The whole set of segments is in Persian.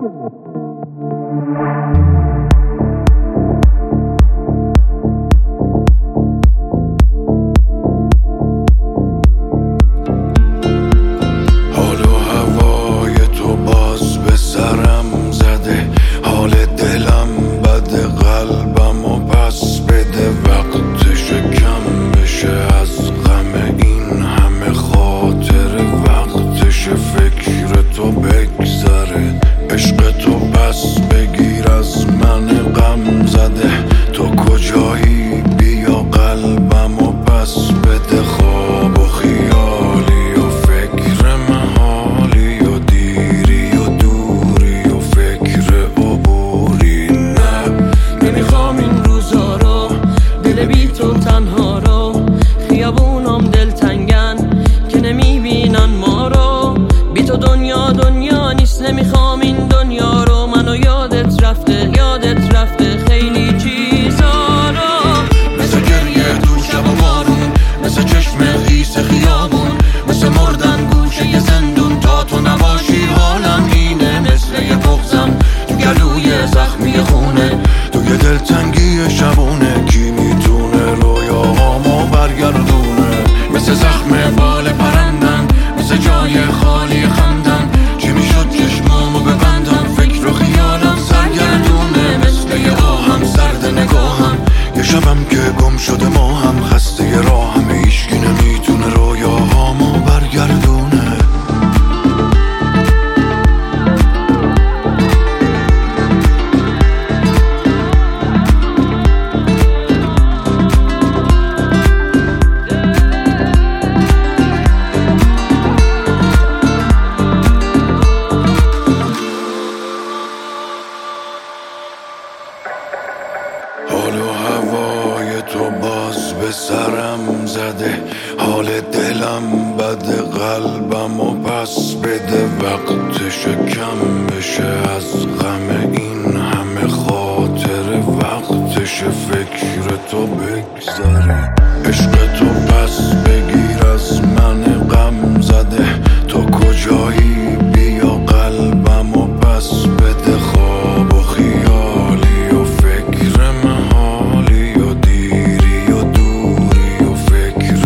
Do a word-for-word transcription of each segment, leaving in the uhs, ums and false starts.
حال و هوای تو باز به سرم زده، حال دلم بده، قلبم و پس بده. وقتش کم بشه از غم این همه خاطر، وقتش فکر تو بگذره. عشق تو پس بگیر از من غم زده، تو کجایی بیا قلبم و پس بده. خواب و خیالی و فکر محالی و دیری و دوری و فکر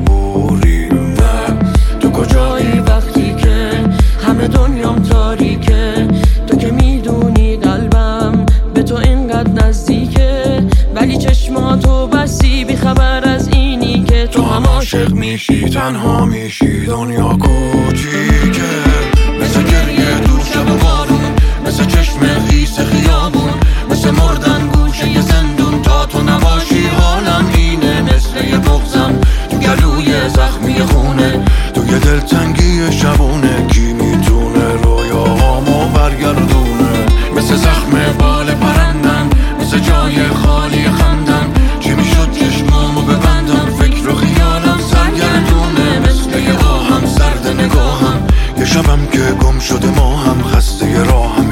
عبوری. نه تو کجایی وقتی که همه دنیام تاریکه؟ تو که میدونی قلبم به تو اینقدر نزدیکه، ولی چشماتو بسی بی خبر از اینی که تو هم عاشق میشی، تنها میشی، دنیا کوچیکه. مثل گریه دور شب و بارون، مثل چشم خیس خیابون، مثل مردن گوشه ی زندون. تا تو نباشی حالم اینه، مثل یه بغضم تو گلوی زخمی خونه، تو یه دلتنگی شبونه. کی میتونه رویاهامو برگردونه؟ مثل زخم بال پرندن، مثل جای خالی خندن. چی میشد چشمامو ببندم؟ فکر و خیالم سرگردونه، مثل یه آهم سرد نگاهم. یه شبم که گم شده ما هم، خسته راهم.